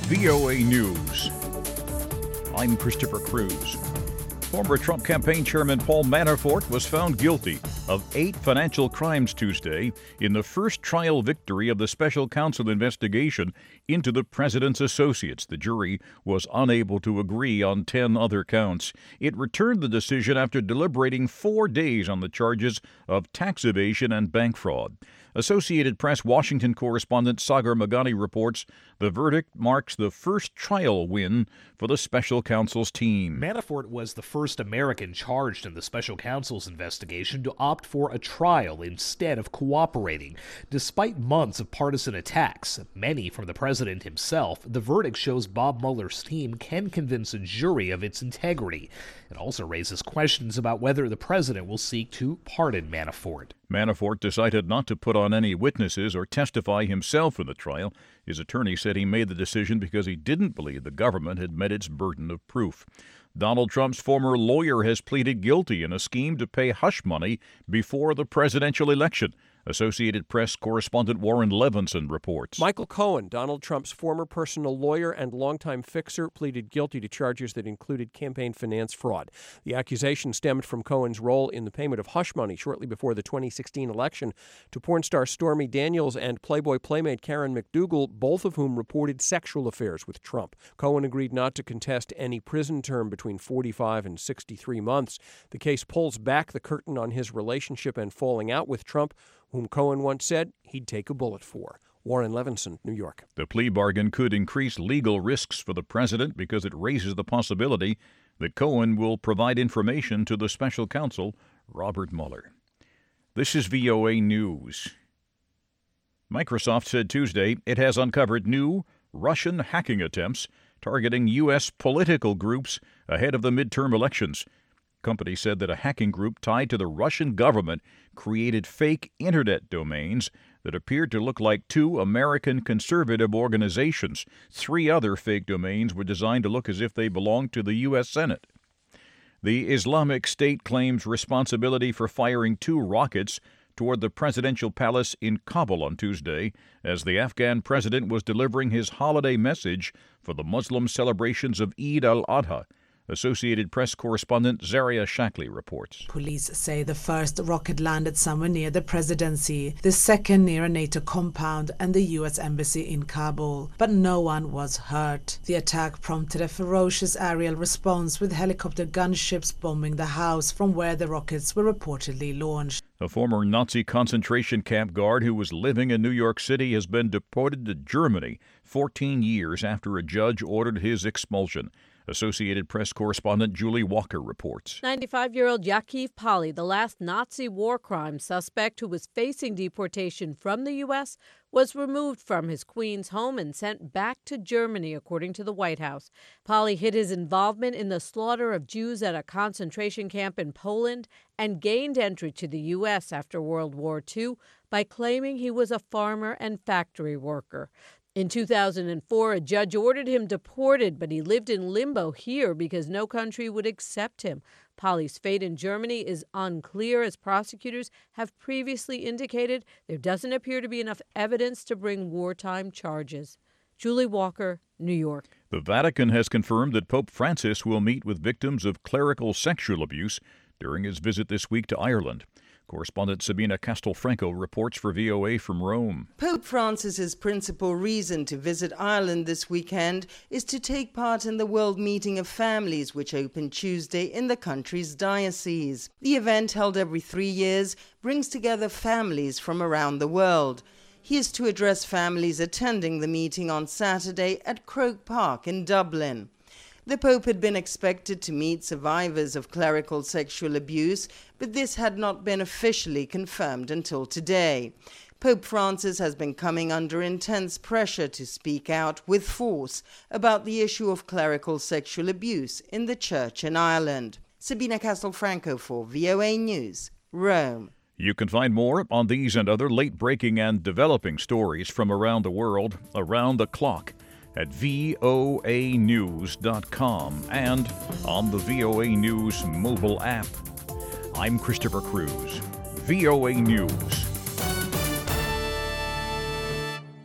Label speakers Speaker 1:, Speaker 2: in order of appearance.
Speaker 1: VOA News. I'm Christopher Cruz. Former Trump campaign chairman Paul Manafort was found guilty of 8 financial crimes Tuesday in the first trial victory of the special counsel investigation into the president's associates. The jury was unable to agree on 10 other counts. It returned the decision after deliberating 4 days on the charges of tax evasion and bank fraud. Associated Press Washington correspondent Sagar Meghani reports the verdict marks the first trial win for the special counsel's team.
Speaker 2: Manafort was the first American charged in the special counsel's investigation to opt for a trial instead of cooperating. Despite months of partisan attacks, many from the president himself, the verdict shows Bob Mueller's team can convince a jury of its integrity. It also raises questions about whether the president will seek to pardon Manafort.
Speaker 1: Manafort decided not to put on any witnesses or testify himself in the trial. His attorney said he made the decision because he didn't believe the government had met its burden of proof. Donald Trump's former lawyer has pleaded guilty in a scheme to pay hush money before the presidential election. Associated Press correspondent Warren Levinson reports.
Speaker 3: Michael Cohen, Donald Trump's former personal lawyer and longtime fixer, pleaded guilty to charges that included campaign finance fraud. The accusation stemmed from Cohen's role in the payment of hush money shortly before the 2016 election to porn star Stormy Daniels and Playboy playmate Karen McDougal, both of whom reported sexual affairs with Trump. Cohen agreed not to contest any prison term between 45 and 63 months. The case pulls back the curtain on his relationship and falling out with Trump, whom Cohen once said he'd take a bullet for. Warren Levinson, New York.
Speaker 1: The plea bargain could increase legal risks for the president because it raises the possibility that Cohen will provide information to the special counsel, Robert Mueller. This is VOA News. Microsoft said Tuesday it has uncovered new Russian hacking attempts targeting U.S. political groups ahead of the midterm elections. The company said that a hacking group tied to the Russian government created fake internet domains that appeared to look like 2 American conservative organizations. 3 other fake domains were designed to look as if they belonged to the U.S. Senate. The Islamic State claims responsibility for firing 2 rockets toward the presidential palace in Kabul on Tuesday as the Afghan president was delivering his holiday message for the Muslim celebrations of Eid al-Adha. Associated Press correspondent Zaria Shackley reports.
Speaker 4: Police say the first rocket landed somewhere near the presidency, the second near a NATO compound and the U.S. embassy in Kabul, but no one was hurt. The attack prompted a ferocious aerial response with helicopter gunships bombing the house from where the rockets were reportedly launched.
Speaker 1: A former Nazi concentration camp guard who was living in New York City has been deported to Germany 14 years after a judge ordered his expulsion. Associated Press correspondent Julie Walker reports.
Speaker 5: 95-year-old Yaakov Polly, the last Nazi war crime suspect who was facing deportation from the U.S., was removed from his Queens home and sent back to Germany, according to the White House. Polly hid his involvement in the slaughter of Jews at a concentration camp in Poland and gained entry to the U.S. after World War II by claiming he was a farmer and factory worker. In 2004, a judge ordered him deported, but he lived in limbo here because no country would accept him. Polly's fate in Germany is unclear, as prosecutors have previously indicated there doesn't appear to be enough evidence to bring wartime charges. Julie Walker, New York.
Speaker 1: The Vatican has confirmed that Pope Francis will meet with victims of clerical sexual abuse during his visit this week to Ireland. Correspondent Sabina Castelfranco reports for VOA from Rome.
Speaker 6: Pope Francis's principal reason to visit Ireland this weekend is to take part in the World Meeting of Families, which opened Tuesday in the country's diocese. The event, held every 3 years, brings together families from around the world. He is to address families attending the meeting on Saturday at Croke Park in Dublin. The Pope had been expected to meet survivors of clerical sexual abuse, but this had not been officially confirmed until today. Pope Francis has been coming under intense pressure to speak out with force about the issue of clerical sexual abuse in the Church in Ireland. Sabina Castelfranco for VOA News, Rome.
Speaker 1: You can find more on these and other late-breaking and developing stories from around the world, around the clock, at voanews.com and on the VOA News mobile app. I'm Christopher Cruz, VOA News.